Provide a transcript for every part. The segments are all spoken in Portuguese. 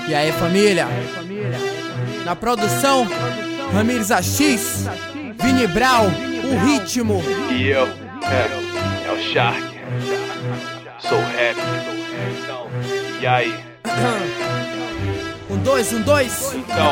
E aí, família? Na produção, Ramires AX, Vini Brau, o ritmo. E eu, é o Shark. Sou rap. E aí? 1, 2, 1, 2. Então,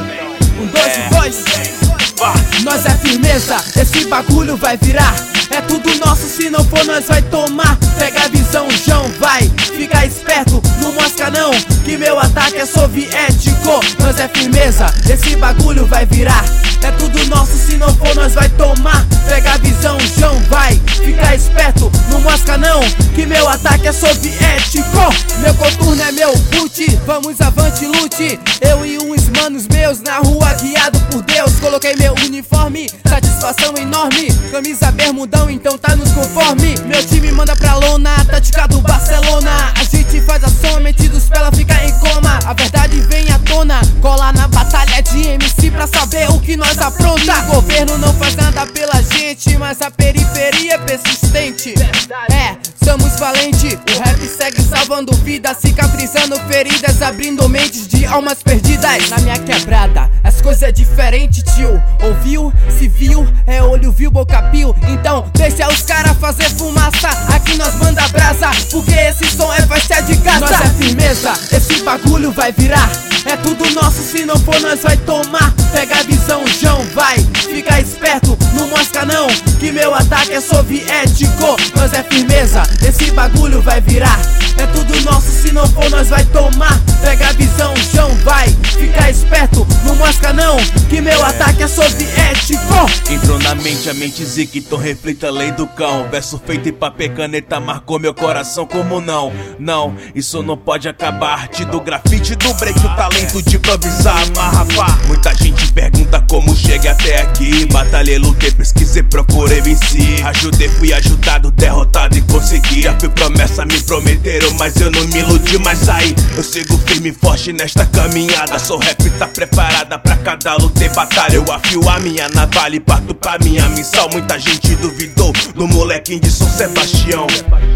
1, 2, 1, 2. Nós é firmeza, esse bagulho vai virar. É tudo nosso, se não for nós vai tomar. Pega a visão, João, vai. Fica esperto, não mosca não, que meu ataque é soviético. Nós é firmeza, esse bagulho vai virar. É tudo nosso, se não for nós vai tomar. Pega a visão, João, vai. Fica esperto, não mosca não, que meu ataque é soviético. Meu coturno é meu boot, vamos avante, lute. Eu e uns manos meus na rua guiado por Deus. Coloquei meu uniforme, satisfação enorme. Camisa bermudão, então tá nos conforme. Meu time manda pra lona, tática do Barcelona. A gente faz a soma, mente dos pela fica em coma. A verdade vem à tona, cola na batalha de MC pra saber o que nós apronta. O governo não faz nada pela gente, mas a periferia é persistente. É, somos valentes, o rap segue salvando vidas, cicatrizando feridas, abrindo mentes de almas perdidas. Na minha quebrada, as coisas é diferente, tio. Ouviu? Se viu? É olho viu, boca pio. Então deixa os caras fazer fumaça, aqui nós manda brasa, porque esse som é faixa de casa. Nós é firmeza, esse bagulho vai virar. É tudo nosso, se não for nós vai tomar. Pega a visão, João, vai. Fica esperto, não mosca não, que meu ataque é soviético. Nós é firmeza, esse bagulho vai virar. É tudo nosso, se não for nós vai tomar. Pega a visão, João, vai. Fica esperto, não mosca não, que meu ataque é soviético. Entrou na mente a mente Zicton, reflita a lei do cão. Verso feito em papel caneta marcou meu coração como não. Não, isso não pode acabar. Arte do grafite, do break, o talento de improvisar, amarrar. Muita gente pergunta como cheguei até aqui. Batalhei, lutei, pesquisei, procurei, venci. Ajudei, fui ajudado, derrotado e consegui. Já fui promessa, me prometeram, mas eu não me iludi. Mas aí, eu sigo firme e forte nesta caminhada. Sou rap, tá preparada pra cada luta e batalha. Eu afio a minha navalha e parto pra minha missão. Muita gente duvidou do molequinho de São Sebastião.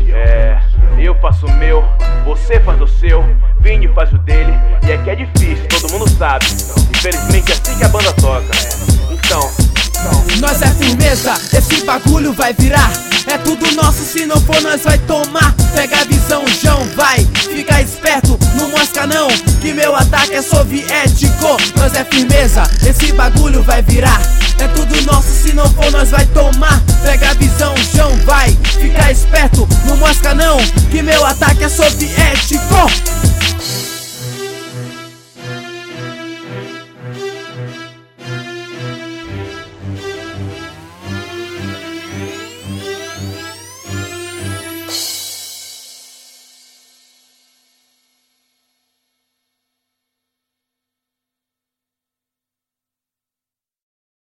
Eu faço o meu, você faz o seu, Vini faz o dele. E é que é difícil, todo mundo sabe. Infelizmente é assim que a banda toca. Então nós é firmeza, esse bagulho vai virar. É tudo nosso, se não for nós vai tomar. Pega a visão, João, vai. Fica esperto, não mosca não, que meu ataque é soviético. Nós é firmeza, esse bagulho vai virar. É tudo nosso, se não for nós vai tomar. Pega a visão, João, vai. Fica esperto, não mosca não, que meu ataque é soviético.